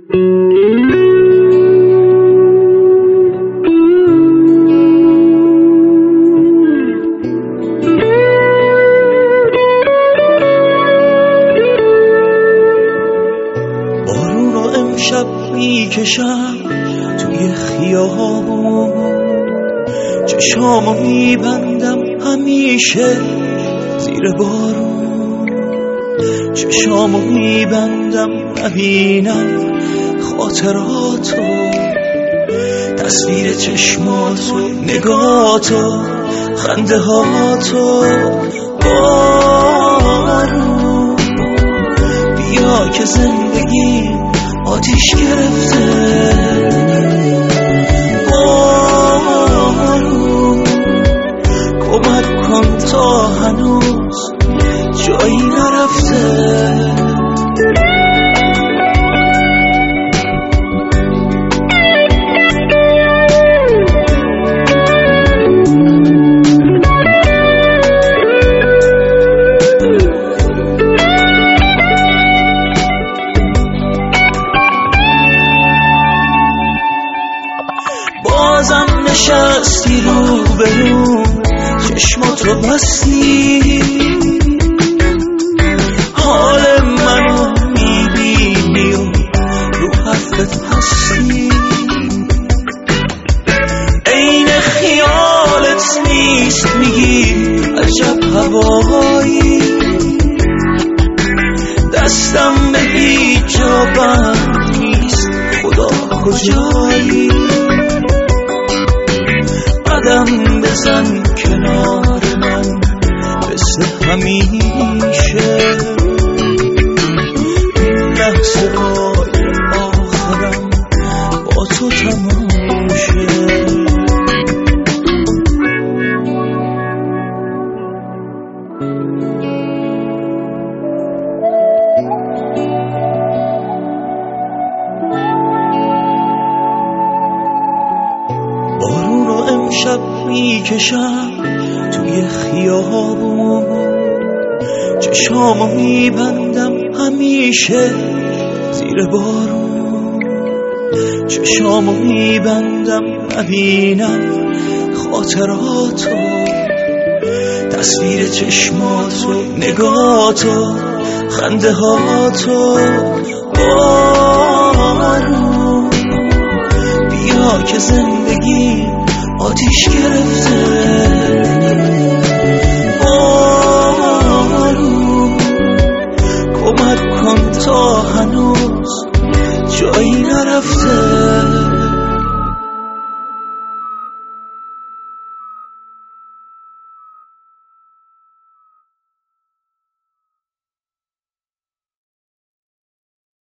بارون رو امشب میکشم توی خیابون، چشامو میبندم همیشه زیر بارون، چشامو میبندم نبینم خاطراتو، تصویر چشماتو، نگاتو، خنده هاتو. بارون بیا که زندگی آتیش گرفته، بارون کمک کن تا هنوز جایی نرفته. بازم نشستی رو برون، چشماتو بستی، حال منو میبینی و رو حرفت هستی، عین خیالت نیست میگی عجب هوایی، دستم به هیچ جا بند نیست خدا کجایی، قدم بزن کنار من مثل همیشه، لحظه های آخرم با تو تموم شه. بارون رو امشب میکشم توی خیابون، چشامو میبندم همیشه زیر بارون، چشامو میبندم نبینم خاطراتو، تصویر چشماتو، نگاتو، خنده هاتو. بارون بیا که زندگی آتیش گرفته،